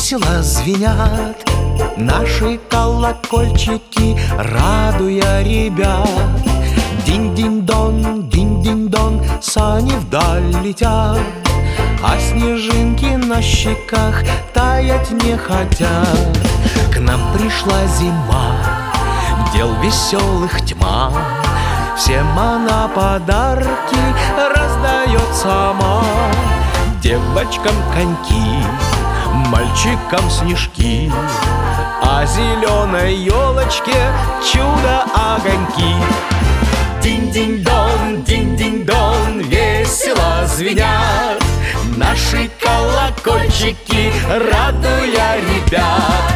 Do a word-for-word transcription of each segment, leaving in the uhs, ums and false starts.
Весело звенят наши колокольчики, радуя ребят. Динь-динь-дон, динь-динь-дон, сани вдаль летят, а снежинки на щеках таять не хотят. К нам пришла зима, дел веселых тьма, всем она подарки раздает сама. Девочкам коньки, мальчикам снежки, а зеленой елочке чудо-огоньки. Динь-динь-дон, динь-динь-дон, весело звенят наши колокольчики, радуя ребят.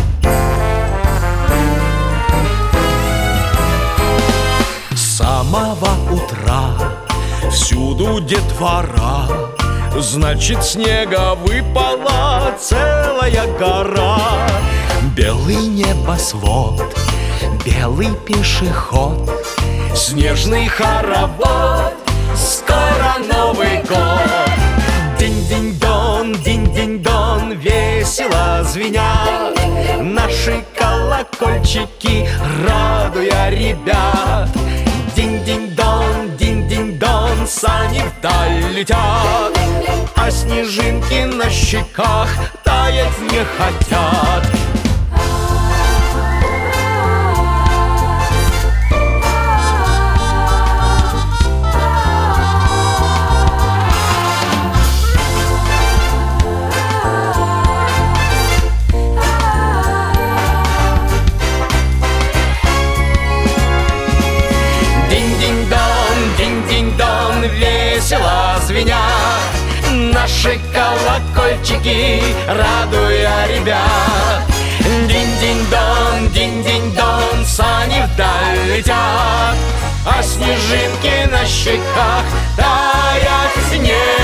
С самого утра всюду детвора, значит, снега выпала целая гора. Белый небосвод, белый пешеход, снежный хоровод, скоро Новый год. Динь-динь-дон, динь-динь-дон, весело звенят наши колокольчики, радуя ребят. Динь-динь-дон, динь-динь-дон, сани вдаль летят, а снежинки на щеках таять не хотят. Весело звенят наши колокольчики, радуя ребят. Динь-динь-дон, динь-динь-дон, сани вдаль летят, а снежинки на щеках таять не